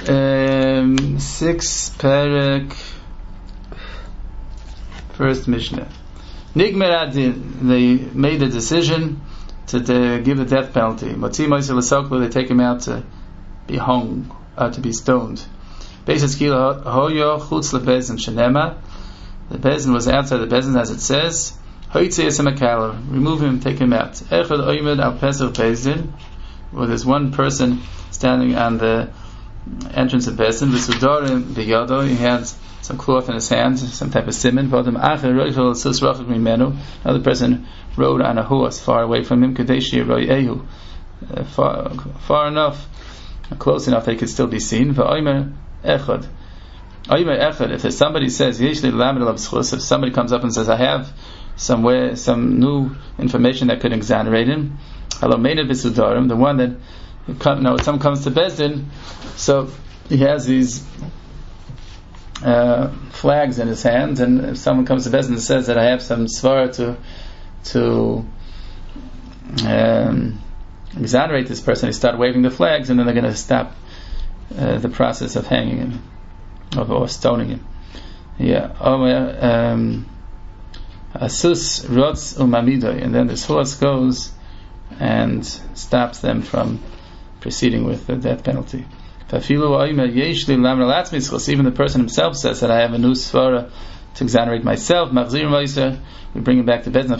6 Perek, first Mishnah. Nigmer Adin, they made a decision to give the death penalty. Motzi Moisel L'Soklo, they take him out to be hung, to be stoned. Beis Kila Hoyo Chutz LeBezin Shenema. The Bezin was outside the Bezin, as it says. Hoytze Yesemakala, remove him, take him out. Echad Oymed Al Pesach Bezin, where there's one person standing on the entrance of Bezin. V'Sudorim B'Yodo, he had some cloth in his hand, some type of simon. Another person rode on a horse far away from him, far enough, close enough that he could still be seen. If somebody says, if somebody comes up and says, I have some new information that could exonerate him, the one that someone comes to Bezdin, so he has these flags in his hands, and if someone comes to Bezdin and says that I have some svara to exonerate this person, they start waving the flags, and then they're going to stop the process of hanging him or stoning him. Asus rots umamidoy, and then this horse goes and stops them from proceeding with the death penalty. Even the person himself says that I have a new svara to exonerate myself. We bring him back to Bezdin.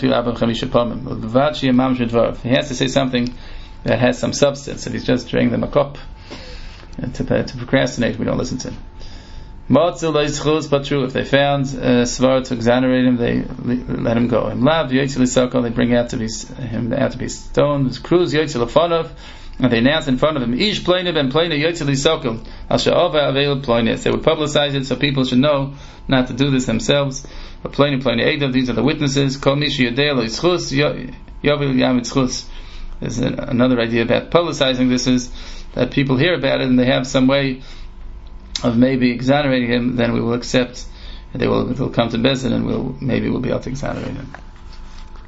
He has to say something that has some substance. If he's just drinking them a cup to procrastinate, we don't listen to him. But true, if they found svara to exonerate him, they let him go. They bring him out to be stoned. And they announced in front of him, Ish Ploine ben Ploine Yotzili Sokol, Asha'ova Avail Ploines. They would publicize it so people should know not to do this themselves. But Ploine Edav, these are the witnesses. Kol Mishi Yodei Lo Yitzchus, Yovil Yam Yitzchus. There's another idea about publicizing this, is that people hear about it and they have some way of maybe exonerating him, then we will accept, they'll come to Bezdin and we'll be able to exonerate him.